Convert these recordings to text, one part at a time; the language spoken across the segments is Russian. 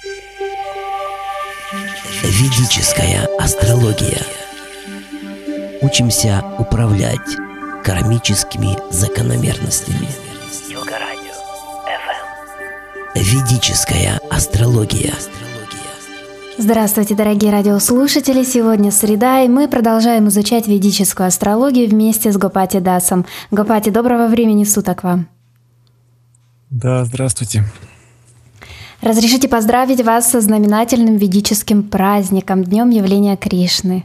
Ведическая астрология. Учимся управлять кармическими закономерностями. Йога-радио FM. Ведическая астрология. Здравствуйте, дорогие радиослушатели! Сегодня среда, и мы продолжаем изучать ведическую астрологию вместе с Гопати Дасом. Гопати, доброго времени суток вам! Да, здравствуйте! Разрешите поздравить вас со знаменательным ведическим праздником, Днем явления Кришны.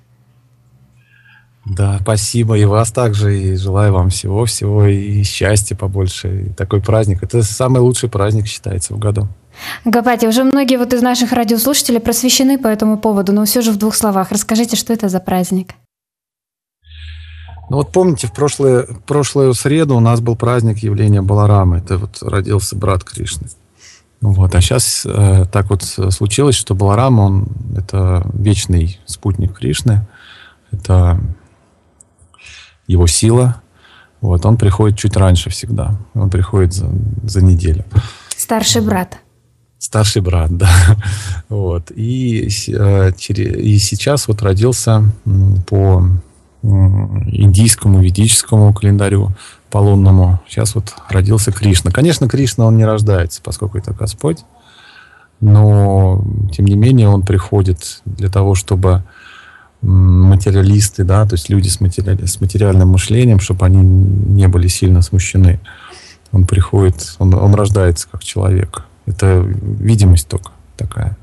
Да, спасибо, и вас также, и желаю вам всего-всего, и счастья побольше. И такой праздник, это самый лучший праздник считается в году. Гопати, уже многие из наших радиослушателей просвещены по этому поводу, но все же в двух словах расскажите, что это за праздник? Ну вот помните, в прошлую среду у нас был праздник явления Баларамы, это вот родился брат Кришны. Вот, а сейчас так вот случилось, что Баларама, это вечный спутник Кришны, это его сила. Вот, он приходит чуть раньше всегда, он приходит за неделю. Старший брат. Старший брат, да. Вот. И сейчас вот родился по индийскому ведическому календарю, по лунному. Сейчас вот родился Кришна. Конечно, Кришна, он не рождается, поскольку это Господь. Но, тем не менее, он приходит для того, чтобы материалисты, да, то есть люди с материальным мышлением, чтобы они не были сильно смущены. Он приходит, он рождается как человек. Это видимость только такая.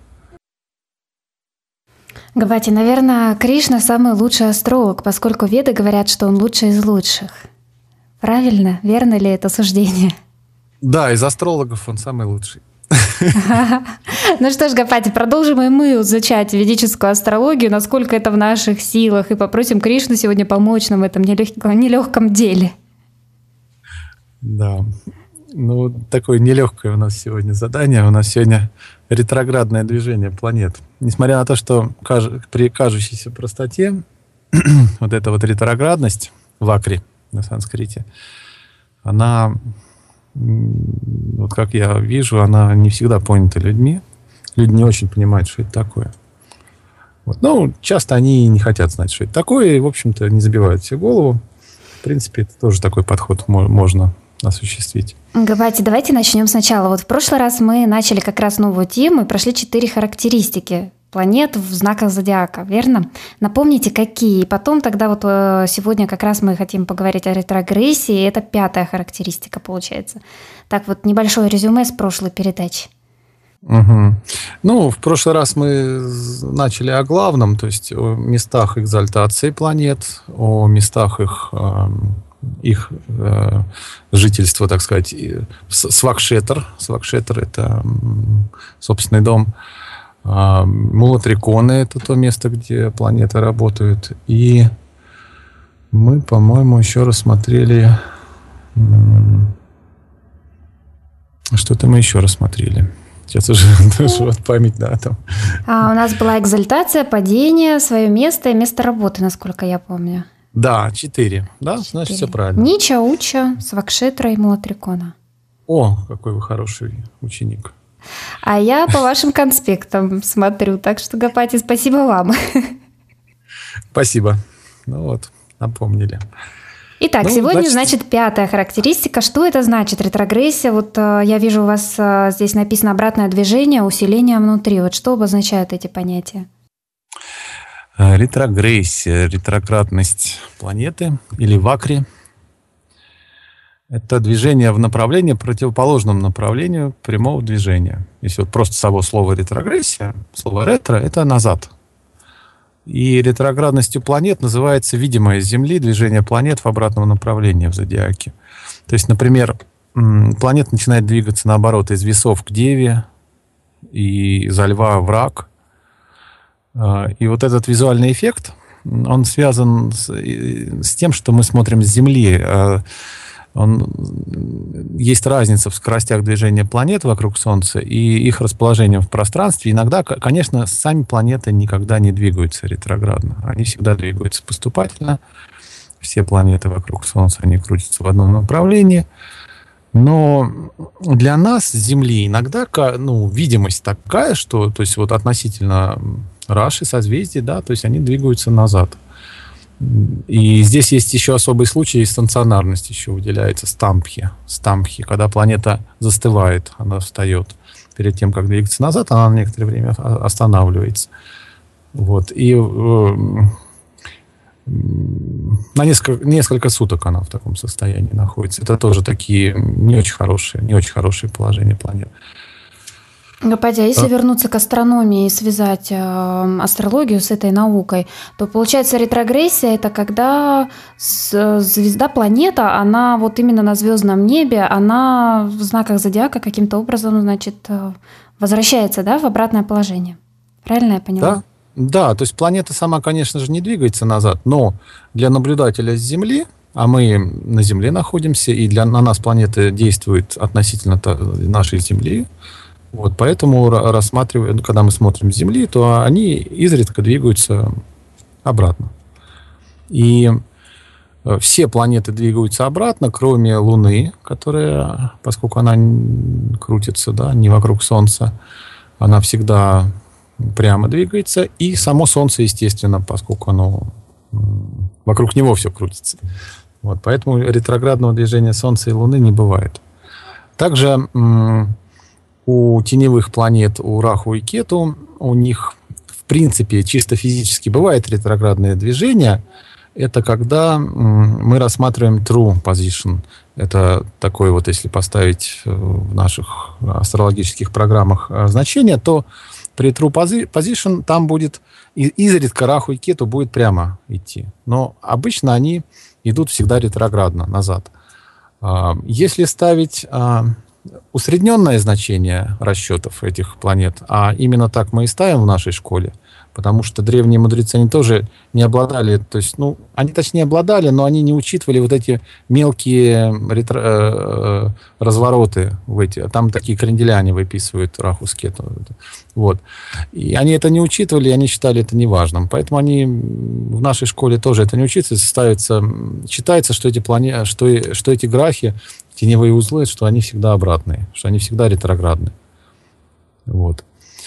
Гопати, наверное, Кришна самый лучший астролог, поскольку веды говорят, что он лучший из лучших. Правильно? Верно ли это суждение? Да, из астрологов он самый лучший. Ну что ж, Гопати, продолжим и мы изучать ведическую астрологию, насколько это в наших силах, и попросим Кришну сегодня помочь нам в этом нелегком деле. Да. Ну, такое нелегкое у нас сегодня задание. У нас сегодня ретроградное движение планет. Несмотря на то, что при кажущейся простоте вот эта вот ретроградность вакри на санскрите, она, вот как я вижу, она не всегда понята людьми. Люди не очень понимают, что это такое. Вот. Ну, часто они не хотят знать, что это такое, и, в общем-то, не забивают себе голову. В принципе, это тоже такой подход можно осуществить. Гопати, давайте начнем сначала. Вот в прошлый раз мы начали как раз новую тему и прошли 4 характеристики планет в знаках зодиака, верно? Напомните, какие. И потом тогда вот сегодня как раз мы хотим поговорить о ретрогрессии, и это 5-я характеристика получается. Так вот, небольшое резюме с прошлой передачи. Угу. Ну, в прошлый раз мы начали о главном, то есть о местах экзальтации планет, о местах их жительства, так сказать, Свакшетр. Свакшетр — это собственный дом. Мула-Триконы — это то место, где планеты работают. И мы, по-моему, еще рассмотрели... Что-то мы еще рассмотрели. Сейчас уже вот память, да, там. У нас была экзальтация, падение, свое место и место работы, насколько я помню. Да, 4. Да, 4. Значит, все правильно. Нича, Уча, Свакшетра и Мула-Трикона. О, какой вы хороший ученик. А я по вашим конспектам смотрю, так что, Гопати, спасибо вам. Спасибо. Ну вот, напомнили. Итак, сегодня, значит, 5-я характеристика. Что это значит, ретрогрессия? Вот я вижу, у вас здесь написано обратное движение, усиление внутри. Вот что обозначают эти понятия? Ретрогрессия, ретроградность планеты или вакри — это движение в направлении, противоположном направлению прямого движения. Если вот просто само слово ретрогрессия, слово ретро — это назад. И ретроградностью планет называется видимое с Земли движение планет в обратном направлении в зодиаке. То есть, например, планета начинает двигаться наоборот из Весов к Деве и из Льва в Рак. И вот этот визуальный эффект, он связан с тем, что мы смотрим с Земли. Есть разница в скоростях движения планет вокруг Солнца и их расположением в пространстве. Иногда, конечно, сами планеты никогда не двигаются ретроградно. Они всегда двигаются поступательно. Все планеты вокруг Солнца, они крутятся в одном направлении. Но для нас с Земли иногда, видимость такая, что, то есть вот относительно раши, созвездий, да, то есть они двигаются назад. И здесь есть еще особый случай, станционарность еще выделяется, стампхи, когда планета застывает, она встает. Перед тем, как двигаться назад, она на некоторое время останавливается. Вот. И на несколько суток она в таком состоянии находится. Это тоже такие не очень хорошие положения планет. Гапади, а если вернуться к астрономии и связать астрологию с этой наукой, то получается ретрогрессия – это когда звезда, планета, она вот именно на звездном небе, она в знаках зодиака каким-то образом, значит, возвращается, да, в обратное положение. Правильно я поняла? Да, то есть планета сама, конечно же, не двигается назад, но для наблюдателя с Земли, а мы на Земле находимся, и на нас планета действует относительно нашей Земли. Вот, поэтому рассматривая, когда мы смотрим с Земли, то они изредка двигаются обратно. И все планеты двигаются обратно, кроме Луны, которая, поскольку она крутится, да, не вокруг Солнца, она всегда прямо двигается, и само Солнце, естественно, поскольку оно вокруг него все крутится. Вот, поэтому ретроградного движения Солнца и Луны не бывает. Также у теневых планет, у Раху и Кету, у них, в принципе, чисто физически бывает ретроградное движение. Это когда мы рассматриваем true position. Это такое вот, если поставить в наших астрологических программах значение, то при true position там будет изредка Раху и Кету будет прямо идти. Но обычно они идут всегда ретроградно, назад. Если ставить усредненное значение расчетов этих планет, а именно так мы и ставим в нашей школе, потому что древние мудрецы, они тоже не обладали, то есть, они точнее обладали, но они не учитывали вот эти мелкие развороты там такие кренделя они выписывают, Раху с Кету. Вот. И они это не учитывали, и они считали это неважным. Поэтому они в нашей школе тоже это не учитывается, считается, что эти грахи, теневые узлы, что они всегда обратные, что они всегда ретроградны. Вот.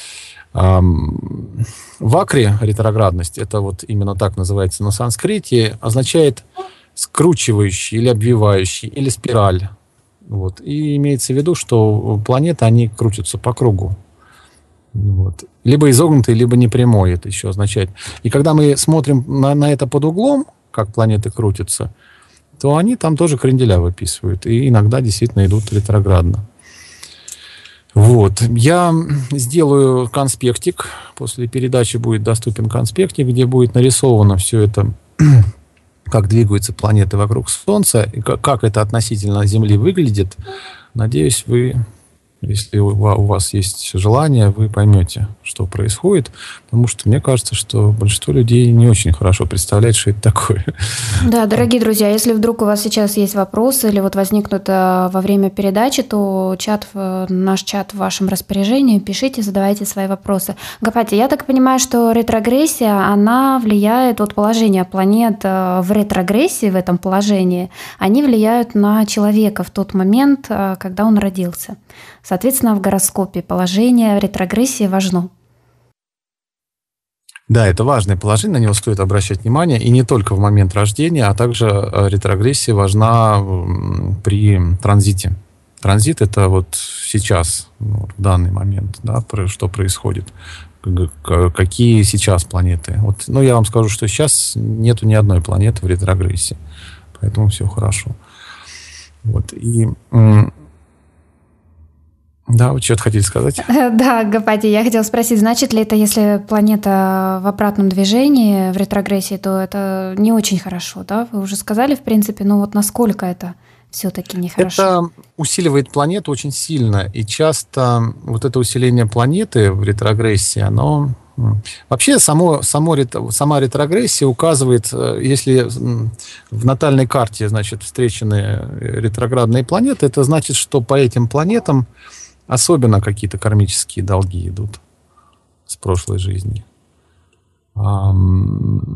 Вакри, ретроградность, это вот именно так называется на санскрите, означает скручивающий или обвивающий, или спираль. Вот. И имеется в виду, что планеты, они крутятся по кругу. Вот. Либо изогнутый, либо непрямой, это еще означает. И когда мы смотрим на это под углом, как планеты крутятся, то они там тоже кренделя выписывают. И иногда действительно идут ретроградно. Вот. Я сделаю конспектик. После передачи будет доступен конспектик, где будет нарисовано все это, как двигаются планеты вокруг Солнца, и как это относительно Земли выглядит. Надеюсь, если у вас есть желание, вы поймете, что происходит. Потому что мне кажется, что большинство людей не очень хорошо представляет, что это такое. Да, дорогие друзья, если вдруг у вас сейчас есть вопросы или вот возникнут во время передачи, то наш чат в вашем распоряжении. Пишите, задавайте свои вопросы. Гапати, я так понимаю, что ретрогрессия, она влияет, от положения планет в ретрогрессии, в этом положении, они влияют на человека в тот момент, когда он родился. Соответственно, в гороскопе положение ретрогрессии важно. Да, это важное положение, на него стоит обращать внимание. И не только в момент рождения, а также ретрогрессия важна при транзите. Транзит – это вот сейчас, в данный момент, да, что происходит. Какие сейчас планеты. Вот, я вам скажу, что сейчас нету ни одной планеты в ретрогрессии. Поэтому все хорошо. Вот, и... Да, вы что-то хотели сказать? Да, Гапати, я хотела спросить, значит ли это, если планета в обратном движении, в ретрогрессии, то это не очень хорошо, да? Вы уже сказали, в принципе, но вот насколько это все-таки нехорошо? Это усиливает планету очень сильно, и часто вот это усиление планеты в ретрогрессии, оно... Вообще сама ретрогрессия указывает, если в натальной карте, значит, встречены ретроградные планеты, это значит, что по этим планетам особенно какие-то кармические долги идут с прошлой жизни.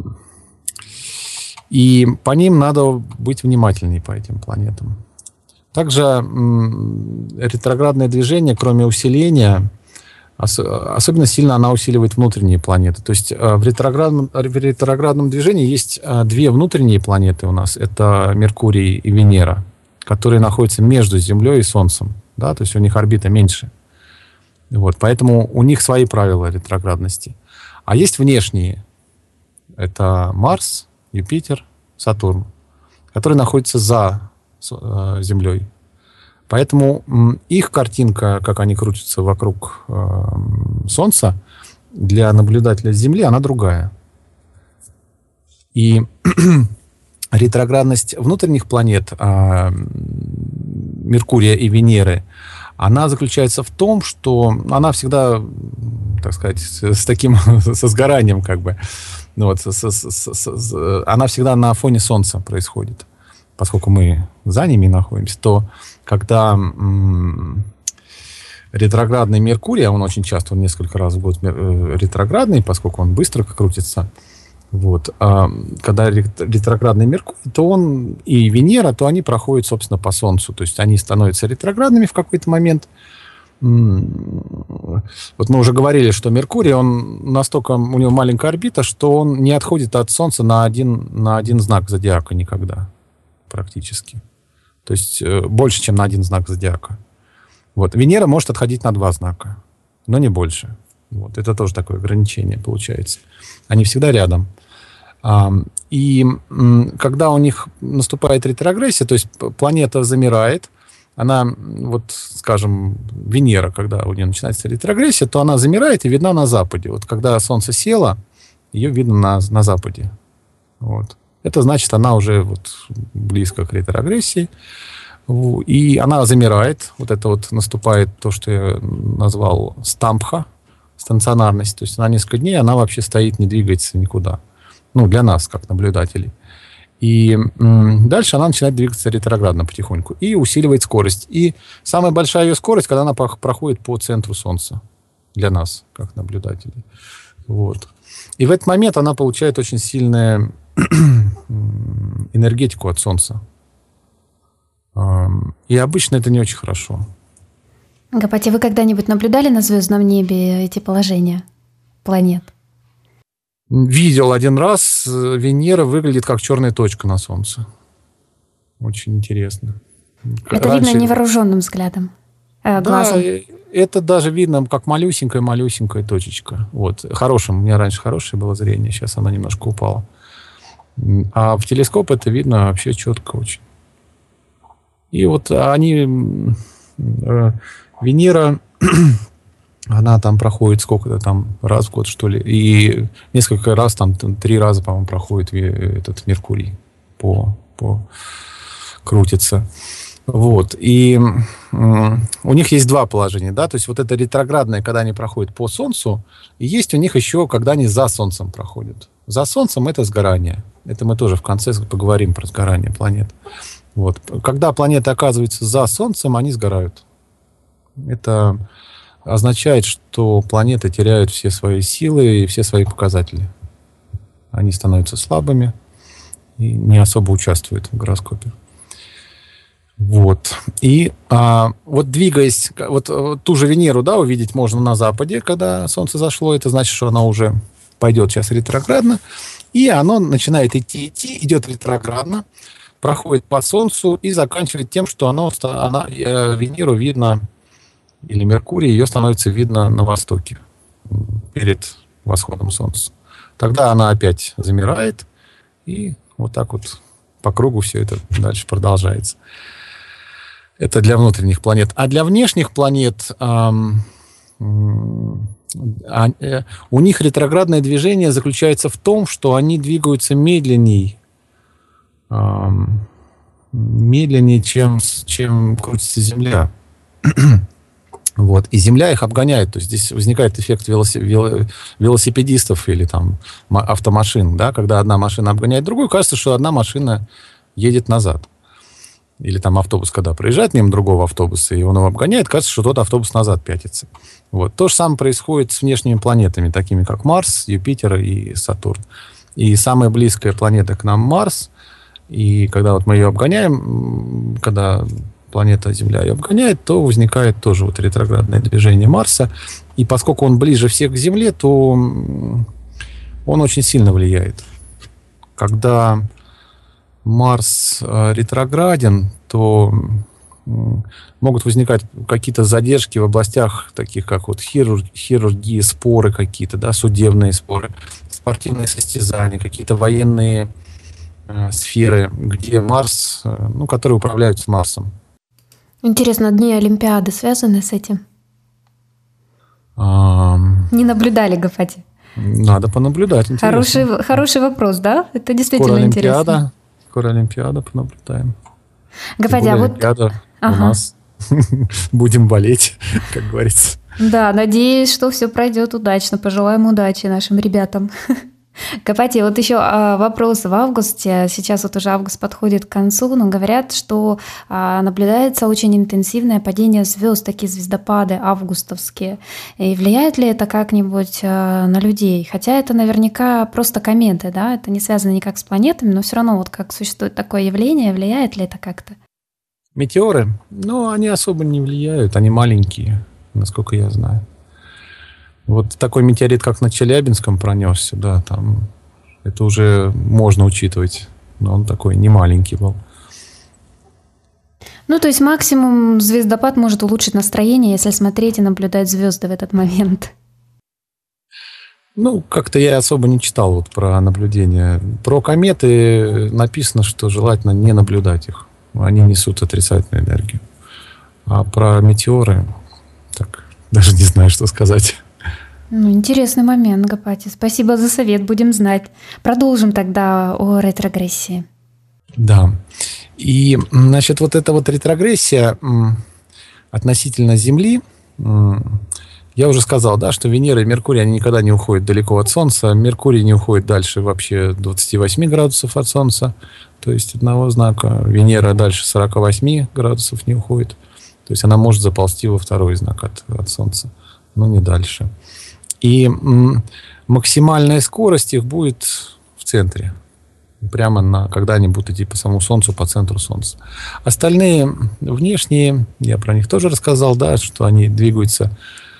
И по ним надо быть внимательнее, по этим планетам. Также ретроградное движение, кроме усиления, особенно сильно она усиливает внутренние планеты. То есть в ретроградном движении есть две внутренние планеты у нас. Это Меркурий и Венера, которые находятся между Землей и Солнцем. Да? То есть у них орбита меньше. Вот, поэтому у них свои правила ретроградности. А есть внешние. Это Марс, Юпитер, Сатурн, которые находятся за Землей. Поэтому их картинка, как они крутятся вокруг Солнца, для наблюдателя с Земли, она другая. И ретроградность внутренних планет Меркурия и Венеры, она заключается в том, что она всегда, так сказать, со сгоранием, как бы, вот, она всегда на фоне Солнца происходит. Поскольку мы за ними находимся, то когда ретроградный Меркурий, а он очень часто, он несколько раз в год ретроградный, поскольку он быстро крутится, вот, когда ретроградный Меркурий, то он и Венера, то они проходят, собственно, по Солнцу. То есть они становятся ретроградными в какой-то момент. Вот мы уже говорили, что Меркурий, он настолько, у него маленькая орбита, что он не отходит от Солнца на один знак зодиака никогда. Практически. То есть больше, чем на один знак зодиака. Вот. Венера может отходить на 2 знака, но не больше. Вот. Это тоже такое ограничение получается. Они всегда рядом. И когда у них наступает ретрогрессия, то есть планета замирает, она, вот, скажем, Венера, когда у нее начинается ретрогрессия, то она замирает и видна на западе. Вот когда Солнце село, ее видно на западе. Вот. Это значит, она уже вот близко к ретрогрессии. И она замирает. Вот это вот наступает то, что я назвал стампха, станционарность. То есть на несколько дней она вообще стоит, не двигается никуда. Ну, для нас, как наблюдателей. И дальше она начинает двигаться ретроградно потихоньку. И усиливает скорость. И самая большая ее скорость, когда она проходит по центру Солнца. Для нас, как наблюдателей. Вот. И в этот момент она получает очень сильное энергетику от Солнца. И обычно это не очень хорошо. Гапати, вы когда-нибудь наблюдали на звездном небе эти положения планет? Видел один раз. Венера выглядит как черная точка на Солнце. Очень интересно. Это видно невооруженным взглядом, глазом. Да, это даже видно как малюсенькая точечка. Вот. У меня раньше хорошее было зрение, сейчас оно немножко упало. А в телескоп это видно вообще четко очень. И вот Венера, она там проходит сколько-то там, раз в год, что ли. И несколько раз, там 3 раза, по-моему, проходит этот Меркурий крутится. Вот. И у них есть 2 положения, да, то есть вот это ретроградное, когда они проходят по Солнцу, и есть у них еще, когда они за Солнцем проходят. За Солнцем это сгорание. Это мы тоже в конце поговорим про сгорание планет. Вот. Когда планеты оказываются за Солнцем, они сгорают. Это означает, что планеты теряют все свои силы и все свои показатели. Они становятся слабыми и не особо участвуют в гороскопе. Вот. И вот двигаясь, вот ту же Венеру, да, увидеть можно на западе, когда Солнце зашло. Это значит, что она уже пойдет сейчас ретроградно. И оно начинает идти, идет ретроградно, проходит по Солнцу и заканчивает тем, что Венеру видно, или Меркурий, ее становится видно на востоке, перед восходом Солнца. Тогда она опять замирает, и вот так вот по кругу все это дальше продолжается. Это для внутренних планет. А для внешних планет у них ретроградное движение заключается в том, что они двигаются медленнее, чем крутится Земля. Вот. И Земля их обгоняет. То есть здесь возникает эффект велосипедистов или там автомашин. Да? Когда одна машина обгоняет другую, кажется, что одна машина едет назад. Или там автобус, когда проезжает мимо другого автобуса, и он его обгоняет, кажется, что тот автобус назад пятится. Вот. То же самое происходит с внешними планетами, такими как Марс, Юпитер и Сатурн. И самая близкая планета к нам Марс. И когда вот мы ее обгоняем, когда планета Земля ее обгоняет, то возникает тоже вот ретроградное движение Марса. И поскольку он ближе всех к Земле, то он очень сильно влияет. Когда Марс ретрограден, то могут возникать какие-то задержки в областях, таких как вот хирургия, споры какие-то, да, судебные споры, спортивные состязания, какие-то военные сферы, где Марс, которые управляют с Марсом. Интересно, дни Олимпиады связаны с этим? Не наблюдали, Гафати? Надо понаблюдать. Хороший вопрос, да? Это действительно интересно. Скоро Олимпиада, понаблюдаем. Гафати, Олимпиада у нас. Будем болеть, как говорится. Да, надеюсь, что все пройдет удачно. Пожелаем удачи нашим ребятам. Гафати, вот еще вопрос в августе. Сейчас вот уже август подходит к концу, но говорят, что наблюдается очень интенсивное падение звезд, такие звездопады августовские. И влияет ли это как-нибудь на людей? Хотя это наверняка просто кометы, да? Это не связано никак с планетами, но все равно вот как существует такое явление, влияет ли это как-то? Метеоры? Они особо не влияют, они маленькие, насколько я знаю. Вот такой метеорит, как на Челябинском пронесся, да, там это уже можно учитывать, но он такой не маленький был. То есть максимум звездопад может улучшить настроение, если смотреть и наблюдать звезды в этот момент. Как-то я особо не читал вот про наблюдения. Про кометы написано, что желательно не наблюдать их. Они несут отрицательную энергию. А про метеоры, так, даже не знаю, что сказать. Интересный момент, Гафати. Спасибо за совет, будем знать. Продолжим тогда о ретрогрессии. Да. И, значит, вот эта вот ретрогрессия относительно Земли, я уже сказал, да, что Венера и Меркурий, они никогда не уходят далеко от Солнца. Меркурий не уходит дальше вообще 28 градусов от Солнца, то есть одного знака. Венера дальше 48 градусов не уходит. То есть она может заползти во второй знак от Солнца, но не дальше. И максимальная скорость их будет в центре. Прямо когда они будут идти по самому Солнцу, по центру Солнца. Остальные внешние, я про них тоже рассказал, да, что они двигаются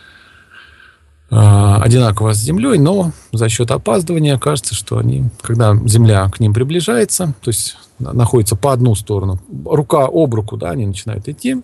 одинаково с Землей, но за счет опаздывания кажется, что они, когда Земля к ним приближается, то есть находится по одну сторону, рука об руку, да, они начинают идти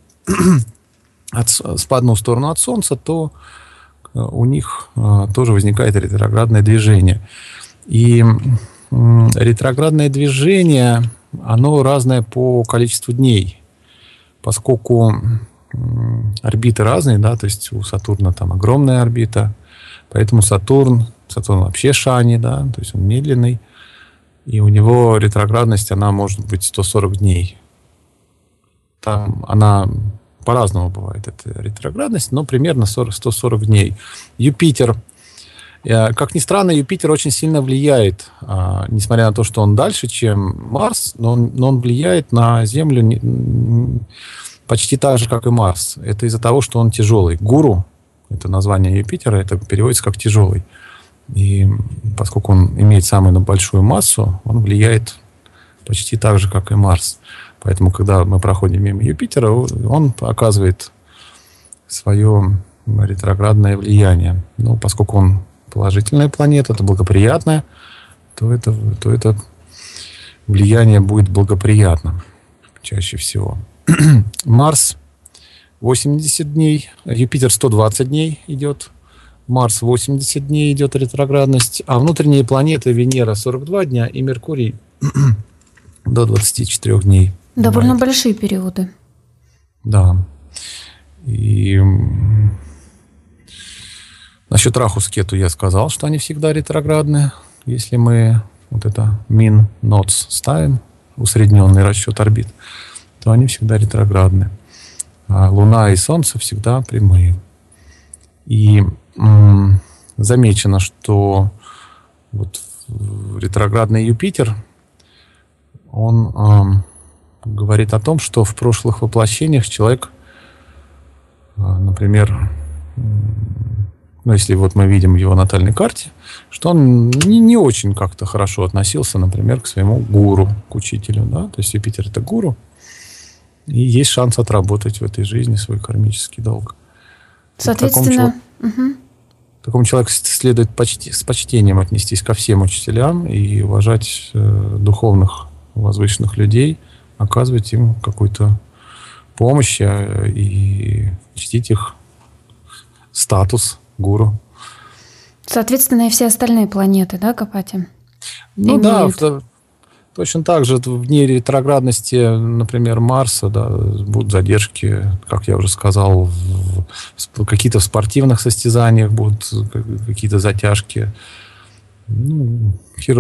по одну сторону от Солнца, то у них тоже возникает ретроградное движение. И ретроградное движение, оно разное по количеству дней, поскольку орбиты разные, да, то есть у Сатурна там огромная орбита, поэтому Сатурн вообще шани, да, то есть он медленный, и у него ретроградность, она может быть 140 дней. Там она по-разному бывает, эта ретроградность, но примерно 140 дней. Юпитер, как ни странно, Юпитер очень сильно влияет, несмотря на то, что он дальше, чем Марс, но он влияет на Землю почти так же, как и Марс. Это из-за того, что он тяжелый. Гуру, это название Юпитера, это переводится как тяжелый. И поскольку он имеет самую большую массу, он влияет почти так же, как и Марс. Поэтому, когда мы проходим мимо Юпитера, он оказывает свое ретроградное влияние. Поскольку он положительная планета, это благоприятная, то это влияние будет благоприятным чаще всего. Марс 80 дней, Юпитер 120 дней идет, Марс 80 дней идет ретроградность, а внутренние планеты Венера 42 дня и Меркурий до 24 дней. Довольно большие периоды. Да. И насчет Раху с Кету я сказал, что они всегда ретроградны. Если мы вот это min-nodes ставим, усредненный расчет орбит, то они всегда ретроградны. А Луна и Солнце всегда прямые. И замечено, что вот ретроградный Юпитер, он говорит о том, что в прошлых воплощениях человек, например, если вот мы видим в его натальной карте, что он не очень как-то хорошо относился, например, к своему гуру, к учителю, да, то есть Юпитер — это гуру, И есть шанс отработать в этой жизни свой кармический долг. Соответственно... Такому человеку следует с почтением отнестись ко всем учителям и уважать духовных, возвышенных людей, оказывать им какую-то помощь и чтить их статус гуру. Соответственно, и все остальные планеты, да, Гапати? Ну имеют... да, точно так же в дни ретроградности, например, Марса, да, будут задержки, как я уже сказал, какие-то в спортивных состязаниях будут какие-то затяжки. Ну,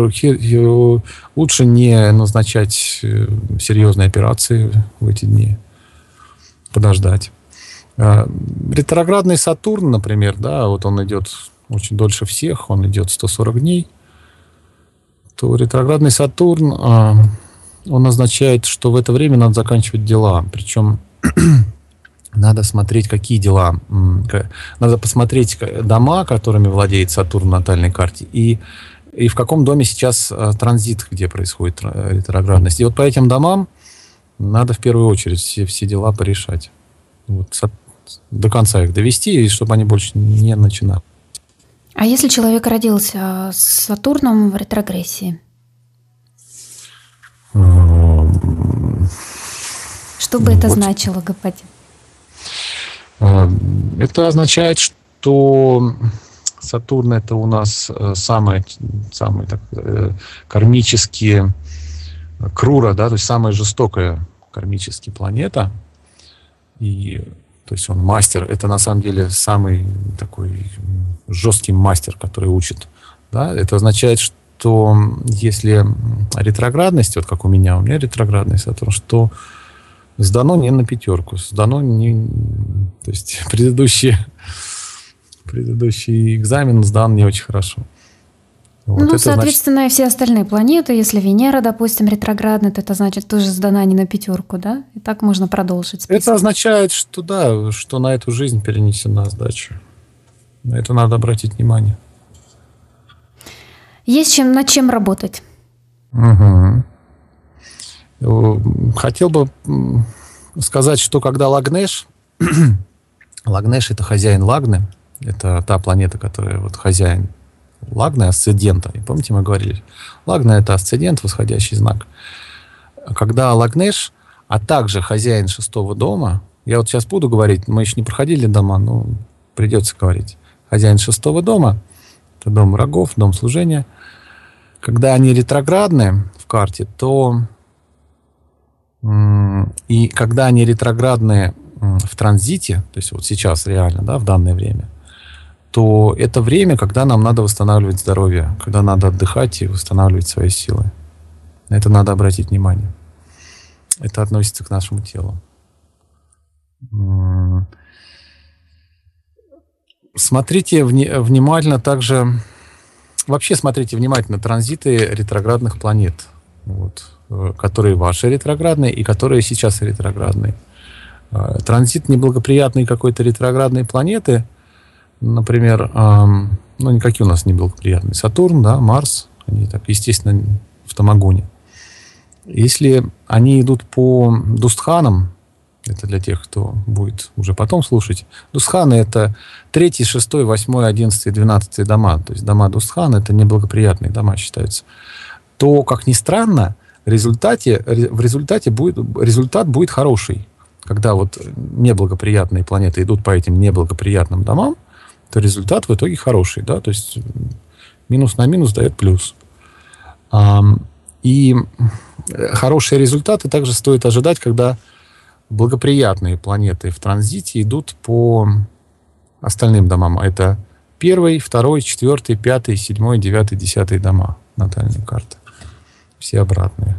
лучше не назначать серьезные операции в эти дни, подождать. Ретроградный Сатурн, например, да, вот он идет очень дольше всех, он идет 140 дней. То ретроградный Сатурн, он означает, что в это время надо заканчивать дела. Причем надо смотреть, какие дела. Надо посмотреть дома, которыми владеет Сатурн в натальной карте, и в каком доме сейчас транзит, где происходит ретроградность. И вот по этим домам надо в первую очередь все дела порешать. Вот, до конца их довести, и чтобы они больше не начинали. А если человек родился с Сатурном в ретрогрессии? Что бы это значило, Гапати? Это означает, что Сатурн — это у нас самый кармически Крура, да, то есть самая жестокая кармически планета. И то есть он мастер, это на самом деле самый такой жесткий мастер, который учит. Да? Это означает, что если ретроградность, вот как у меня ретроградность, Сатурн, что сдано не на пятерку, сдано не... То есть предыдущий экзамен сдан не очень хорошо. Вот ну, соответственно, и все остальные планеты, если Венера, допустим, ретроградна, то это значит тоже сдана не на пятерку, да? И так можно продолжить список. Это означает, что да, что на эту жизнь перенесена сдача. На это надо обратить внимание. Есть над чем работать. Угу. Хотел бы сказать, что когда Лагнеш, Лагнеш — это хозяин Лагны, это та планета, которая вот хозяин Лагны, асцендента. И помните, мы говорили, Лагна — это асцендент, восходящий знак. Когда Лагнеш, а также хозяин 6-го дома, я вот сейчас буду говорить, мы еще не проходили дома, но придется говорить. Хозяин 6-го дома, это дом врагов, дом служения. Когда они ретроградны в карте, то и когда они ретроградны в транзите, то есть вот сейчас реально, да, в данное время, то это время, когда нам надо восстанавливать здоровье, когда надо отдыхать и восстанавливать свои силы. На это надо обратить внимание. Это относится к нашему телу. Смотрите внимательно также... Вообще смотрите внимательно транзиты ретроградных планет, вот, которые ваши ретроградные и которые сейчас ретроградные. Транзит неблагоприятной какой-то ретроградной планеты, например, ну, никакие у нас неблагоприятные. Сатурн, да, Марс, они так, естественно, в Тамагуне. Если они идут по Дустханам, это для тех, кто будет уже потом слушать, Дустханы — это 3, 6, 8, 11, 12 дома. То есть дома Дустхана — это неблагоприятные дома считаются. То, как ни странно, результат будет хороший. Когда вот неблагоприятные планеты идут по этим неблагоприятным домам, то результат в итоге хороший, да, то есть минус на минус дает плюс. И хорошие результаты также стоит ожидать, когда благоприятные планеты в транзите идут по остальным домам. Это 1, 2, 4, 5, 7, 9, 10 дома натальной карты. Все обратные.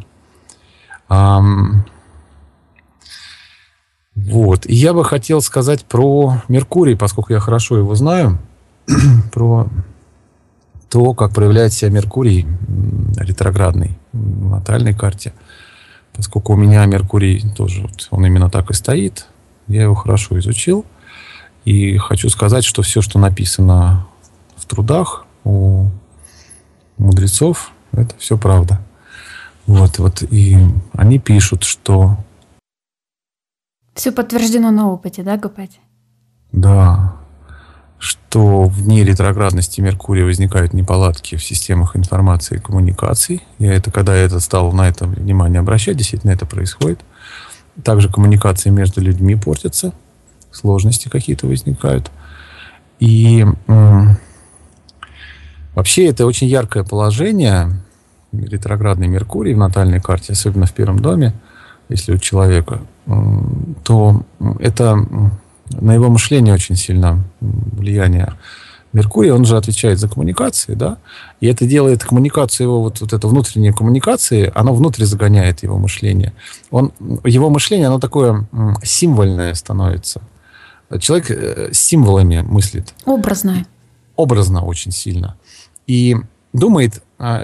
Вот. И я бы хотел сказать про Меркурий, поскольку я хорошо его знаю, про то, как проявляет себя Меркурий ретроградный в натальной карте. Поскольку у меня Меркурий тоже, вот, он именно так и стоит, я его хорошо изучил. И хочу сказать, что все, что написано в трудах у мудрецов, это все правда. Вот, и они пишут, что Все подтверждено на опыте, да, Гапати? Да. Что в дни ретроградности Меркурия возникают неполадки в системах информации и коммуникаций. Когда я стал на это внимание обращать, действительно это происходит. Также коммуникации между людьми портятся, сложности какие-то возникают. И вообще это очень яркое положение, ретроградный Меркурий в натальной карте, особенно в первом доме, если у человека, то это на его мышление очень сильно влияние. Меркурий, он же отвечает за коммуникации, да, и это делает коммуникацию его, вот это внутренние коммуникации, оно внутрь загоняет его мышление. Его мышление, оно такое символьное становится. Человек с символами мыслит. Образное. Образно очень сильно. И думает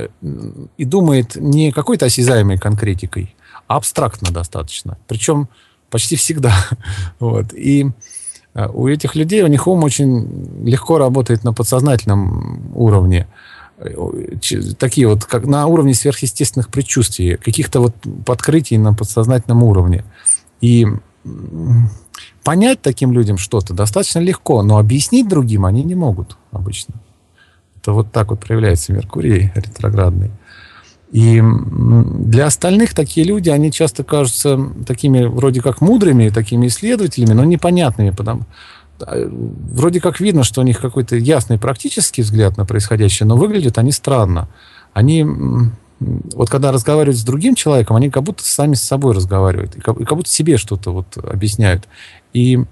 не какой-то осязаемой конкретикой, а абстрактно достаточно. Причем почти всегда. Вот. И у этих людей, у них ум очень легко работает на подсознательном уровне. Такие вот, как на уровне сверхъестественных предчувствий, каких-то вот открытий на подсознательном уровне. И понять таким людям что-то достаточно легко, но объяснить другим они не могут обычно. Это вот так вот проявляется Меркурий ретроградный. И для остальных такие люди, они часто кажутся такими вроде как мудрыми, такими исследователями, но непонятными. Вроде как видно, что у них какой-то ясный практический взгляд на происходящее, но выглядят они странно. Они, вот когда разговаривают с другим человеком, они как будто сами с собой разговаривают, и как будто себе что-то вот объясняют. И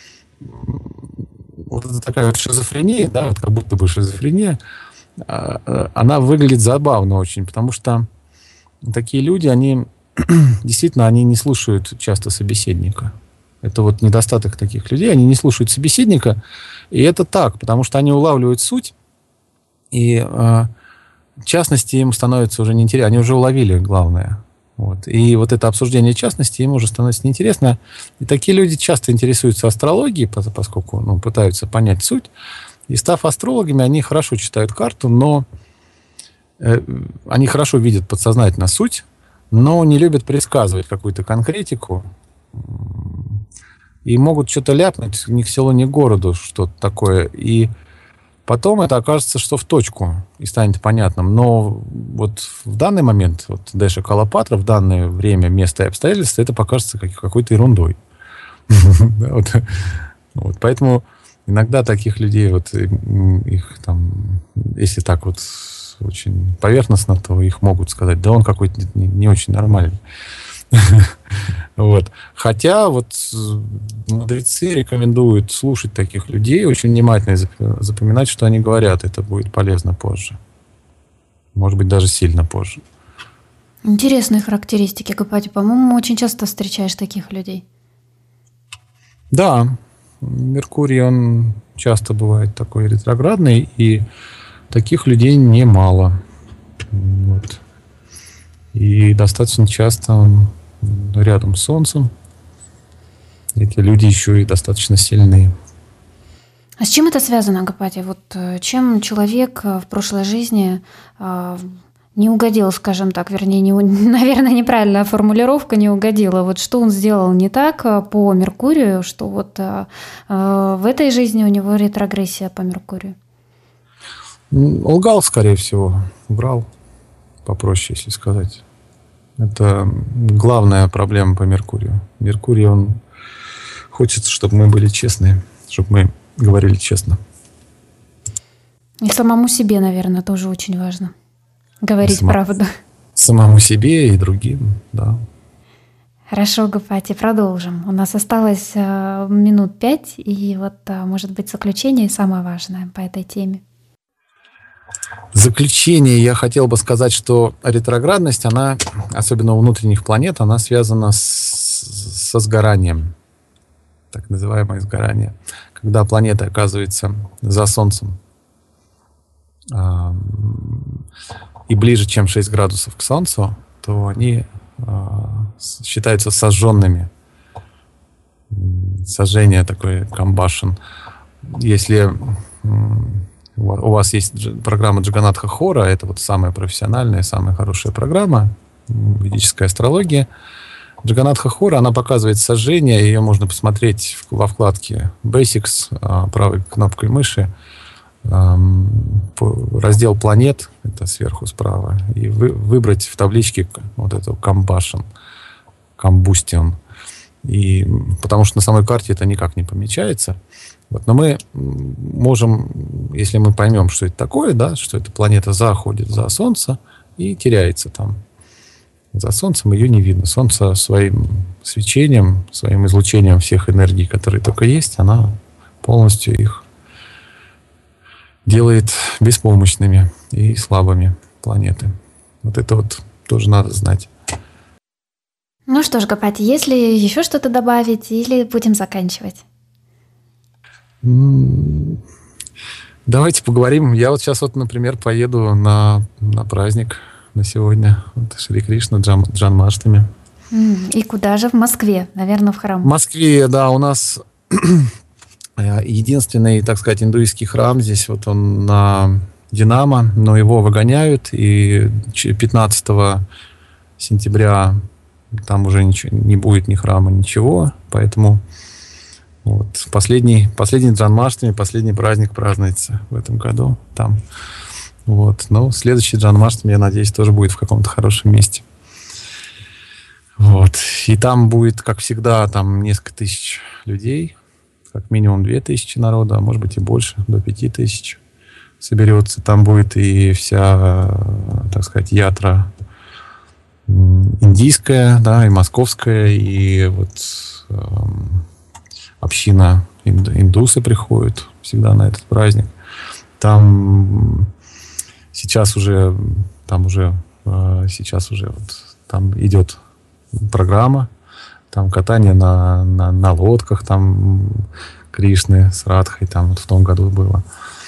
вот это такая вот шизофрения, да, вот как будто бы шизофрения, она выглядит забавно очень, потому что такие люди, они действительно, они не слушают часто собеседника. Это вот недостаток таких людей, они не слушают собеседника, и это так, потому что они улавливают суть, и в частности им становится уже неинтересно, они уже уловили главное. Вот. И вот это обсуждение частности им уже становится неинтересно. И такие люди часто интересуются астрологией, поскольку пытаются понять суть. И став астрологами, они хорошо читают карту, но они хорошо видят подсознательно суть, но не любят предсказывать какую-то конкретику. И могут что-то ляпнуть ни к селу, ни к городу, что-то такое. И потом это окажется, что в точку, и станет понятным. Но вот в данный момент, вот Дэша Калапатра, в данное время, место и обстоятельства, это покажется какой-то ерундой. Поэтому иногда таких людей, вот их там, если так вот очень поверхностно, то их могут сказать, да он какой-то не очень нормальный. Вот. Хотя вот мудрецы рекомендуют слушать таких людей, очень внимательно и запоминать, что они говорят. Это будет полезно позже. Может быть, даже сильно позже. Интересные характеристики, Гапати. По-моему, очень часто встречаешь таких людей. Да. Меркурий, он часто бывает такой ретроградный, и таких людей немало. Вот. И достаточно часто рядом с Солнцем эти люди еще и достаточно сильные. А с чем это связано, Гапати? Вот чем человек в прошлой жизни не угодил, скажем так, вернее, наверное, неправильная формулировка, не угодила. Вот что он сделал не так по Меркурию, что вот в этой жизни у него ретрогрессия по Меркурию? Лгал, скорее всего, врал, попроще, если сказать. Это главная проблема по Меркурию. Меркурий, он хочет, чтобы мы были честны, чтобы мы говорили честно. И самому себе, наверное, тоже очень важно говорить правду. Самому себе и другим, да. Хорошо, Гапати, продолжим. У нас осталось минут 5, и вот, может быть, заключение самое важное по этой теме. В заключение я хотел бы сказать, что ретроградность, она, особенно у внутренних планет, она связана со сгоранием. Так называемое сгорание. Когда планета оказывается за Солнцем и ближе, чем 6 градусов к Солнцу, то они считаются сожженными. Сожжение такое, combustion. Если у вас есть программа Джаганатха Хора, это вот самая профессиональная, самая хорошая программа, ведическая астрология. Джаганатха Хора, она показывает сожжение, ее можно посмотреть во вкладке Basics, правой кнопкой мыши, раздел планет, это сверху справа, и выбрать в табличке вот эту Combustion, и потому что на самой карте это никак не помечается. Вот. Но мы можем, если мы поймем, что это такое, да, что эта планета заходит за Солнце и теряется там. За Солнцем ее не видно. Солнце своим свечением, своим излучением всех энергий, которые только есть, она полностью их делает беспомощными и слабыми планеты. Вот это вот тоже надо знать. Ну что ж, Гапати, есть ли еще что-то добавить или будем заканчивать? Давайте поговорим. Я вот сейчас, вот, например, поеду на праздник на сегодня. Вот Шри Кришна, Джанмаштами. И куда же? В Москве, наверное, в храм. В Москве, да, у нас единственный, так сказать, индуистский храм. Здесь вот он на Динамо, но его выгоняют. И 15 сентября там уже ничего, не будет ни храма, ничего. Поэтому вот последний Джанмаштами, последний праздник празднуется в этом году там. Вот. Но следующий Джанмаштами, я надеюсь, тоже будет в каком-то хорошем месте. Вот. И там будет, как всегда, там несколько тысяч людей, как минимум 2000 народа, а может быть и больше, до 5000 соберется. Там будет и вся, так сказать, ятра индийская, да, и московская, и вот община индусы приходят всегда на этот праздник. Там сейчас уже идет программа, там катание на лодках, там Кришны с Радхой, там вот в том году было.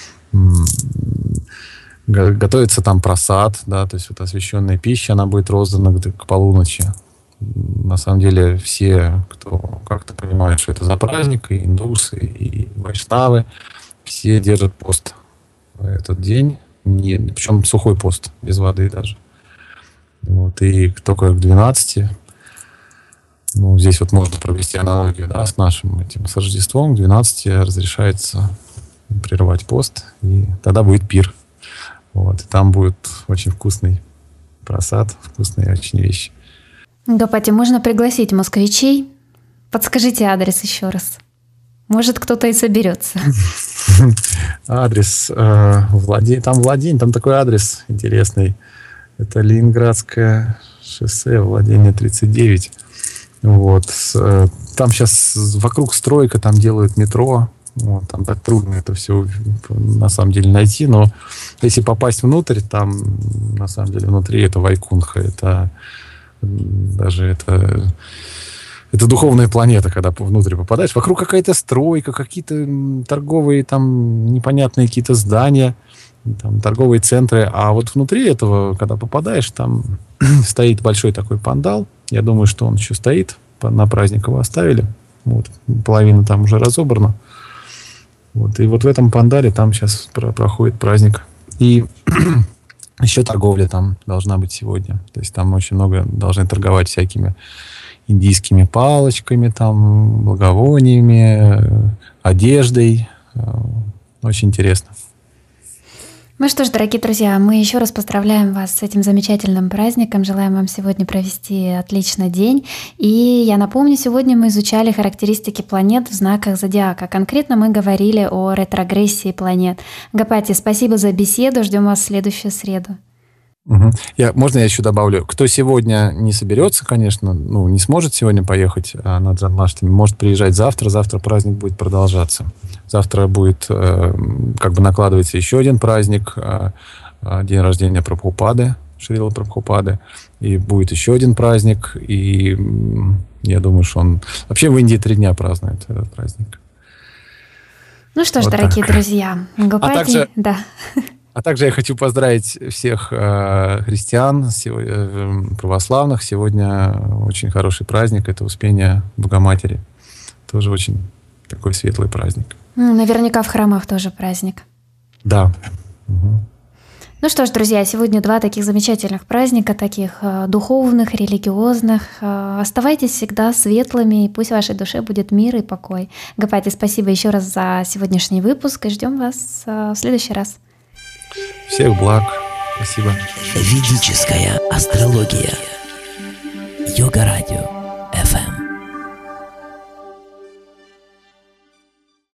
Готовится там прасад, да, то есть вот освященная пища, она будет роздана к полуночи. На самом деле все, кто как-то понимает, что это за праздник, и индусы, и вайшнавы, все держат пост в этот день, причем сухой пост, без воды даже. Вот, и только к 12, ну, здесь вот можно провести аналогию, да, с нашим с Рождеством, к 12 разрешается прерывать пост, и тогда будет пир. Вот, и там будет очень вкусный просад, вкусные очень вещи. Гапати, можно пригласить москвичей? Подскажите адрес еще раз. Может, кто-то и соберется. Адрес Владень, там такой адрес интересный. Это Ленинградское шоссе, Владение 39. Вот. Там сейчас вокруг стройка, там делают метро. Вот, там так трудно это все на самом деле найти, но если попасть внутрь, там на самом деле внутри это Вайкунха, это духовная планета, когда внутрь попадаешь. Вокруг какая-то стройка, какие-то торговые там непонятные какие-то здания, там, торговые центры. А вот внутри этого, когда попадаешь, там стоит большой такой пандал. Я думаю, что он еще стоит. На праздник его оставили. Вот, половина там уже разобрана. Вот, и вот в этом пандале там сейчас проходит праздник. И еще торговля там должна быть сегодня. То есть там очень много должны торговать всякими индийскими палочками, там, благовониями, одеждой. Очень интересно. Ну что ж, дорогие друзья, мы еще раз поздравляем вас с этим замечательным праздником. Желаем вам сегодня провести отличный день. И я напомню, сегодня мы изучали характеристики планет в знаках зодиака. Конкретно мы говорили о ретрогрессии планет. Гапати, спасибо за беседу. Ждем вас в следующую среду. Угу. Можно я еще добавлю? Кто сегодня не соберется, конечно, не сможет сегодня поехать на Джанмаштами, может приезжать завтра. Завтра праздник будет продолжаться. Завтра будет накладывается еще один праздник, день рождения Прабхупады, Шрила Прабхупады. И будет еще один праздник. И я думаю, что он... Вообще в Индии 3 дня празднует этот праздник. Ну что ж, вот дорогие друзья, Гапати... А также я хочу поздравить всех христиан, православных. Сегодня очень хороший праздник. Это Успение Богоматери. Тоже очень такой светлый праздник. Наверняка в храмах тоже праздник. Да. Угу. Ну Ну что ж, друзья, сегодня 2 таких замечательных праздника, таких духовных, религиозных. Оставайтесь всегда светлыми, и пусть в вашей душе будет мир и покой. Гапати, спасибо еще раз за сегодняшний выпуск, и ждем вас в следующий раз. Всех благ. Спасибо. Ведическая астрология. Йога Радио.